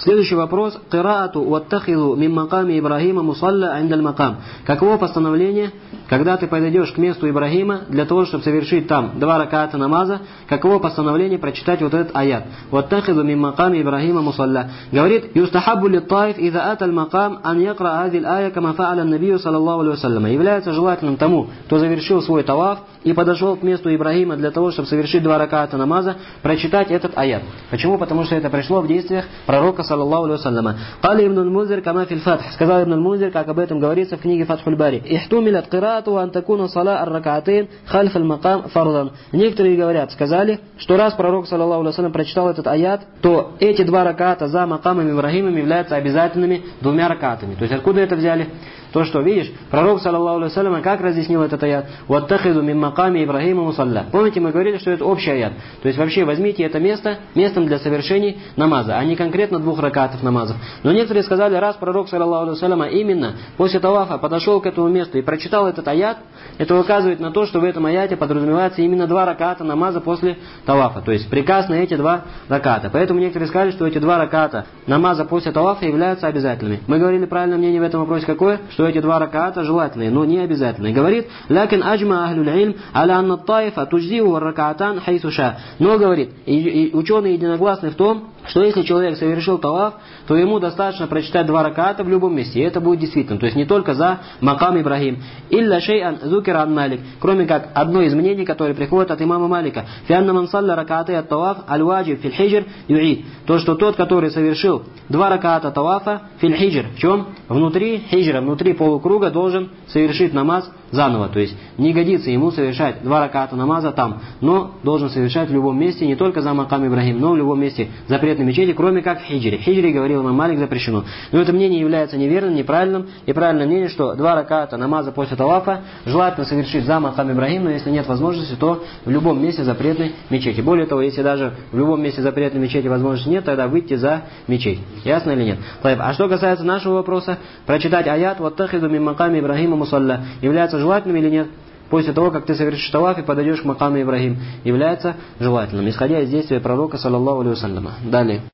Следующий вопрос. Кираату ваттахиду мин маками Ибрахима мусалла индаль макам. Каково постановление, когда ты подойдешь к месту Ибрахима для того, чтобы совершить там 2 раката намаза, каково постановление прочитать вот этот аят? Ваттахиду мин маками Ибрахима мусалла. Говорит, юстахаббу лит-таиф иза аталь макам ан якра азиль ая кама фа'аля набию саллаллаху алейхи вассалям. Является желательным тому, кто завершил свой таваф и подошел к месту Ибрахима для того, чтобы совершить 2 раката намаза, прочитать этот аят. Почему? Потому что это пришло в действиях пророка саллаллаху алейхи вассаляма. Кали ибн аль-Мунзир кама фил Фатх. Сказал ибн аль-Мунзир, как об этом говорится в книге Фатхуль Бари. Ихтумилят кираату ан такуна сала ар-ракатин хальф аль-макам фардан. Некоторые говорят, сказали, что раз пророк саллаллаху алейхи вассалям прочитал этот аят, то эти 2 раката за макамом Ибрахимом являются обязательными 2 ракатами. То есть откуда это взяли? То, что, видишь, пророк, саллаллаху алейхи вассалям, как разъяснил этот аят? «Ваттахиду мин маками Ибрахима мусалла». Помните, мы говорили, что это общий аят. То есть, вообще, возьмите это место местом для совершения намаза, а не конкретно 2 ракатов намазов. Но некоторые сказали, раз пророк, саллаллаху алейхи вассалям, именно после тавафа подошел к этому месту и прочитал этот аят, это указывает на то, что в этом аяте подразумевается именно 2 раката намаза после тавафа. То есть, приказ на эти 2 раката. Поэтому некоторые сказали, что эти 2 раката намаза после тавафа являются обязательными. Мы говорили, правильное мнение в этом вопросе какое? Что эти 2 раката желательные, но не обязательные. Говорит, лякин аджма ахлюль ильм аля анна таифа туджзиву ракатан хайсуша. Но, говорит, и ученые единогласны в том, что если человек совершил таваф, то ему достаточно прочитать 2 раката в любом месте. И это будет действительно. То есть не только за макам Ибрахим. Илля шей'ан зукира ан Малик. Кроме как одно из мнений, которое приходит от имама Малика. Фианна ман салля ракаты от таваф аль-ваджиб фил хиджр юид. То, что тот, который совершил 2 раката тавафа фил хиджр. В чем? Внутри хиджра, внутри полукруга должен совершить намаз заново. То есть не годится ему совершать 2 раката намаза там, но должен совершать в любом месте, не только за макам Ибрахим, но в любом месте запретной мечети, кроме как в хиджре. В хиджре, говорил имам Малик, запрещено. Но это мнение является неверным, неправильным, и правильное мнение, что 2 раката намаза после тавафа желательно совершить за макам Ибрахим, но если нет возможности, то в любом месте запретной мечети. Более того, если даже в любом месте запретной мечети возможности нет, тогда выйти за мечеть. Ясно или нет? А что касается нашего вопроса, прочитать аят «Ваттахиду мин маками Ибрахима мусалла» является желательным или нет? После того, как ты совершишь таваф и подойдешь к макаму Ибрахим, является желательным, исходя из действия пророка, саллаллаху алейхи вассаляма. Далее.